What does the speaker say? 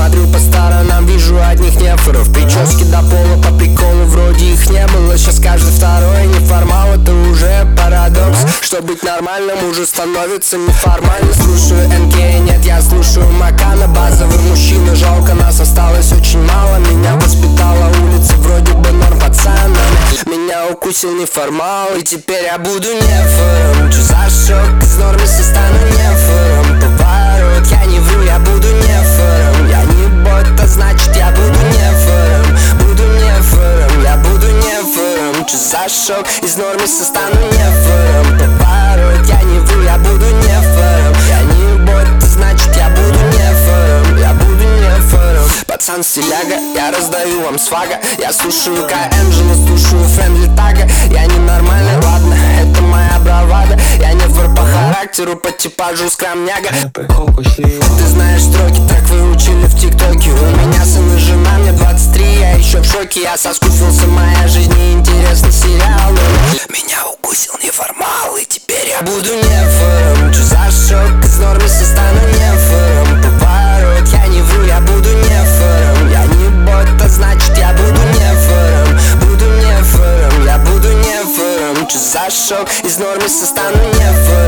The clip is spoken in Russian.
Смотрю по сторонам, вижу одних нефоров. Прически до пола по приколу, вроде их не было. Сейчас каждый второй неформал, это уже парадокс. Что быть нормальным уже становится неформально. Слушаю НК, нет, я слушаю Макана. Базовый мужчина, жалко, нас осталось очень мало. Меня воспитала улица, вроде бы норм пацанами. Меня укусил неформал, и теперь я буду нефором. Чё за шок, из нормиса стану нефором. Поворот, я не вру, я буду нефором. Я не бот, а значит я буду нефором. Буду нефором, я буду нефором. Чё за шок, из нормиса стану нефором. Поворот, я не вру, я буду нефором. Я не бот, а значит я буду нефором. Я буду нефором. Пацан стиляга, я раздаю вам свага. Я слушаю К-Энджела, слушаю Френдли Тага. Я ненормальный, ладно, это моя бравада. Я не фор по характеру, по типажу скромняга. Ты знаешь строки, так выучили в ТикТоке. У меня сын и жена, мне 23, я еще в шоке. Я соскучился, моя жизнь неинтересный сериал. Меня укусил неформал, и теперь я буду нефором. Чё за шок, из нормиса стану нефором. Поворот, я не вру, я буду нефором. Я не бот, а значит я буду нефором. Буду нефором, я буду нефором. Чё за шок, из нормиса стану нефором.